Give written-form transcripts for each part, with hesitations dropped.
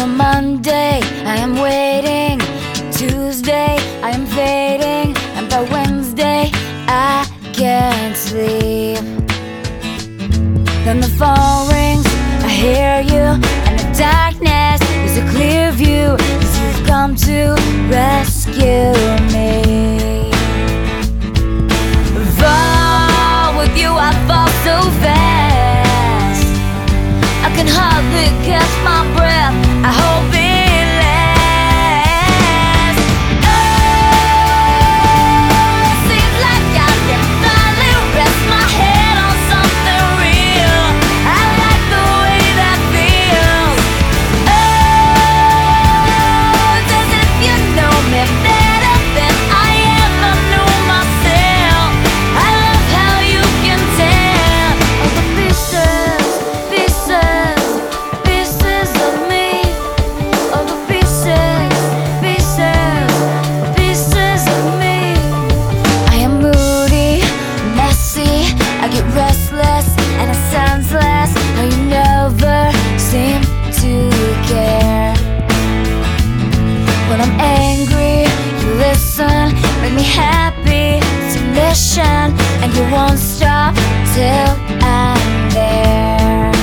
a Monday, I am waiting. Tuesday, I am fading. And by Wednesday, I can't sleep. Then the phone rings, I hear you, and the darkness is a clear view, 'cause you've come to rescue me. Fall with you, I fall so fast, I can hardly catch my breath. I hope it lasts. Oh, it seems like I can finally rest my head on something real. I like the way that feels. Oh, it's as if you know me better than I ever knew myself. I love how you can tell all the pieces, pieces, pieces of me. All the pieces, pieces, pieces of me. I am moody, messy, I get restless, and it sounds less. How you never seem to care. When I'm angry, you listen, make me happy, it's a mission, and you won't stop till I'm there.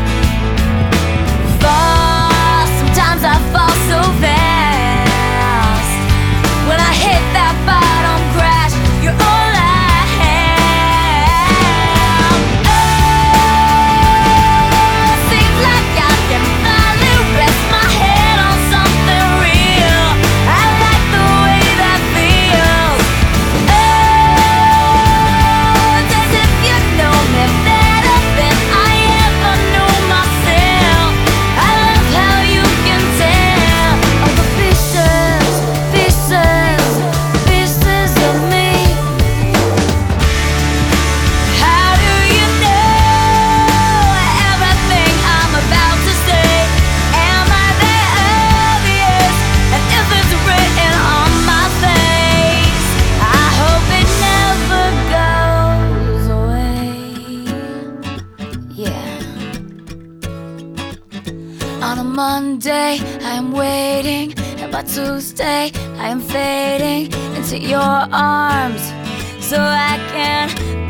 Fall, sometimes I fall so fast. When I hit that bottom crash, you're all I have. Oh, seems like I can finally rest my head on something real. I like the way that feels. Oh, it's as if you know me better than I ever knew myself. I love how you can tell all the pieces, pieces, pieces of me. How do you know everything I'm about to say? Am I that obvious? And if it's written on my face, I hope it never goes away. Yeah. On a Monday, I am waiting, and by Tuesday, I am fading into your arms, so I can